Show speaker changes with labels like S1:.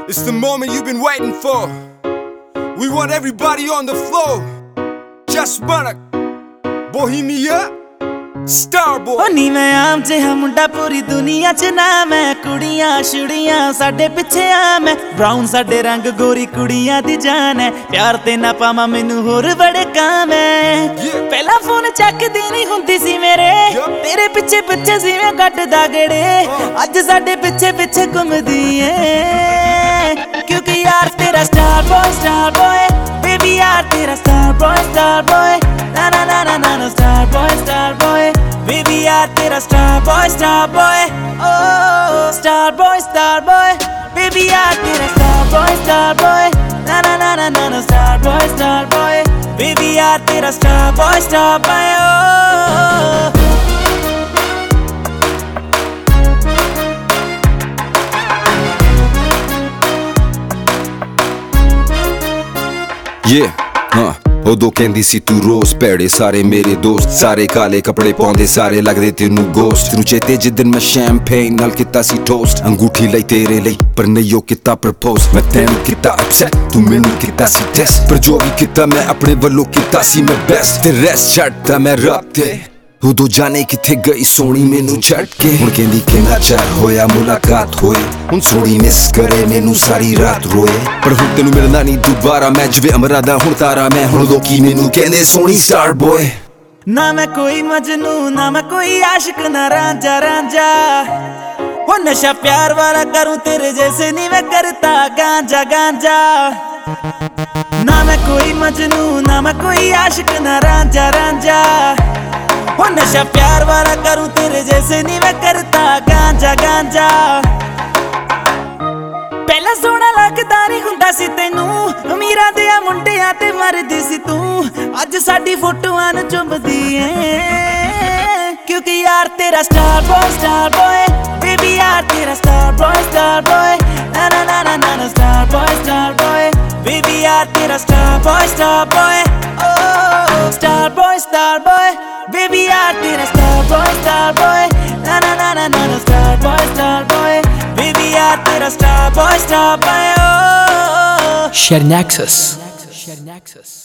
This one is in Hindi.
S1: It's the moment you've been waiting for. We want everybody on the floor. Just Manak, Bohemia, Starboy.
S2: ओ नी मैं आम जिहा मुंडा पूरी दुनिया च नाम है। कुड़ियां छुड़ियां साडे पिछे आम है। ब्राउन साडे रंग गोरी कुड़ियां दी जान है। प्यार ते ना पावां मैनू होर बड़े काम है। पहला फोन चकदी नहीं हुंदी सी मेरे, तेरे पिछे पिछे सी मैं कटदा गेड़े। अज साडे पिछे पिछे घुमदी है, क्योंकि यार तेरा स्टार बॉय बेबी यार तेरा स्टार बॉय ना ना ना ना ना स्टार बॉय बेबी यार तेरा स्टार बॉय ओ स्टार बॉय बेबी यार तेरा स्टार बॉय ना ना ना ना ना स्टार बॉय बेबी यार तेरा स्टार बॉय ओ
S3: उदों कहंदी सी तू रोज पैड़े सारे मेरे दोस्त, सारे काले कपड़े पाउंदे सारे लगदे तेनू गोस्ट। तेनू चेते जिद्दन मैं शैंपेन नाल कीता सी टोस्ट, अंगूठी लई तेरे लई पर नहीं ओ कीता प्रपोज। मैं तैनू कीता अपसेट तू मैनू कीता सी टेस्ट, पर जो भी कीता मैं अपने वल्लों कीता सी मैं बेस्ट। ते रेस्ट छड्डदा मैं रब ते उदों जाने किथे गई सोनी मैनू छड्ड के। हुण कहंदी किन्ना चर होया मुलाकात होए, हुण सोनी मिस करे मैनू सारी रात रोए। पर हुण तेनू मिलना नहीं दोबारा, मैं जिवें अमरा दा हुण तारा मैं। हुण लोकी मैनू कहंदे सोनी स्टार बॉय।
S2: ना मैं कोई मजनू ना मैं कोई आशिक ना रांझा रांझा, वो नशा प्यार वाला करूं तेरे जैसे नहीं मैं करता गांजा गांजा। ना मैं कोई मजनू ना मैं कोई आशिक ना रांझा रांझा, वो नशा प्यार वाला करूं तेरे जैसे नहीं मैं करता गांजा गांजा। पहला सोना लगदा नहीं हुंदा सी तैनू, अमीरां दे मुंडियां ते मरदी सी तू। अज साडी फोटोआं नूं चुंबदी ऐ, क्योंकि यार तेरा स्टार बॉय बेबी यार तेरा स्टार बॉय ना ना ना ना ना स्टार बॉय बेबी यार तेरा स्टार बॉय ओ स्टार बॉय बेबी यार तेरा स्टार बॉय ना ना ना ना ना स्टार बॉय बेबी यार तेरा स्टार बॉय ओ
S4: Share Nexus.